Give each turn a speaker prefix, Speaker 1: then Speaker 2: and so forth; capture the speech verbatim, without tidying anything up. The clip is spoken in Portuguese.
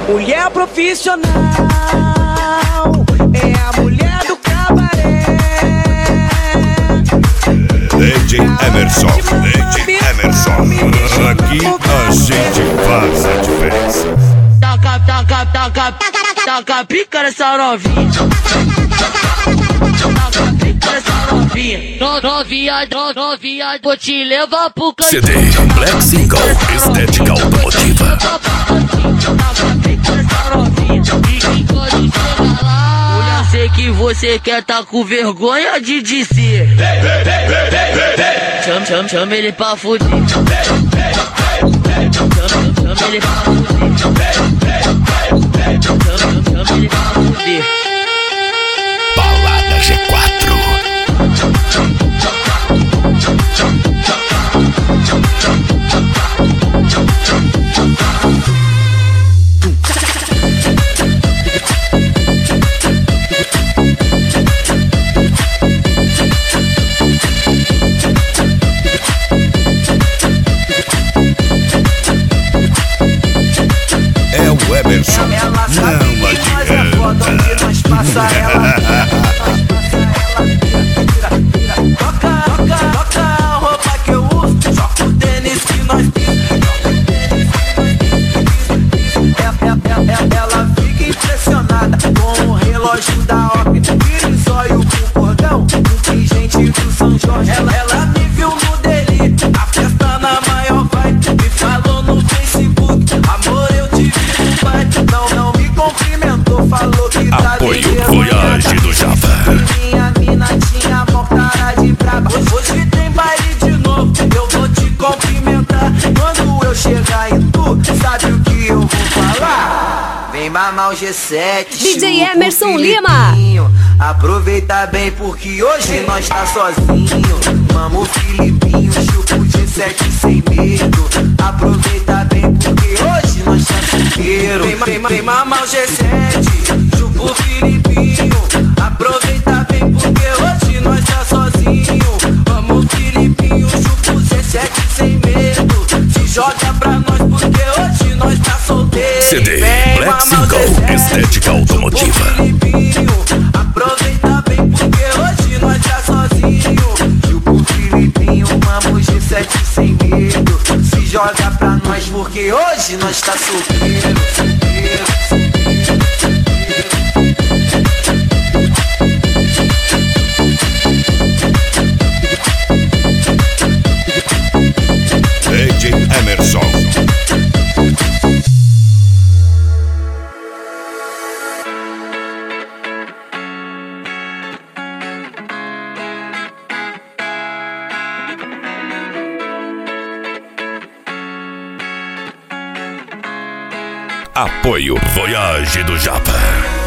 Speaker 1: Mulher profissional é a mulher do cabaré.
Speaker 2: D J Emerson, D J Emerson. Aqui a gente faz a diferença.
Speaker 3: Taca, taca, taca, taca pica nessa novinha. Taca pica nessa novinha. No, novinha, no, novinha, vou te levar pro canto.
Speaker 2: C D Black Single, estética automotiva.
Speaker 3: Taca pica nessa novinha. E que quando chega lá, mulher, sei que você quer tá com vergonha de dizer. Chama, chama, chama ele pra fuder. Chama, chama ele pra fuder. Chama, chama ele pra fuder.
Speaker 2: Balada G quatro. É o Emerson, não adianta.
Speaker 1: Toca, toca, toca a roupa que eu uso, joga o tênis que nós Ela fica impressionada com o relógio da Op. Vira em zóio com cordão, com pingente do São Jorge. Ela, ela me viu no delírio, a festa na maior vibe. Me falou no Facebook, amor, eu te vi no baile. Não, não me cumprimentou, falou que tá
Speaker 2: Apoio Voyage do Java.
Speaker 1: Minha mina tinha mó cara de braba. Hoje tem baile de novo, eu vou te cumprimentar. Quando eu chegar em tu, sabe o que eu vou falar? Vem mamar o G sete,
Speaker 4: D J
Speaker 1: chupa o
Speaker 4: Emerson Lima.
Speaker 1: Filipinho. Aproveita bem porque hoje nós tá sozinho. Mama o Filipinho, chupa o G sete sem medo. Aproveita bem porque hoje nós tá solteiro. Vem, vem, vem mamar o G sete, chupa o Filipinho. Aproveita bem porque hoje nós tá sozinho. Mama o Filipinho, chupa o G sete sem medo. Se joga pra nós porque hoje nós tá solteiro.
Speaker 2: C D Black Single, estética automotiva.
Speaker 1: Aproveita bem porque hoje nós tá sozinho. Chupa o Filipinho, mama o G sete sem medo. Se joga pra nós porque hoje nós tá solteiro, solteiro,
Speaker 2: D J Emerson. Apoio Voyage do Japa.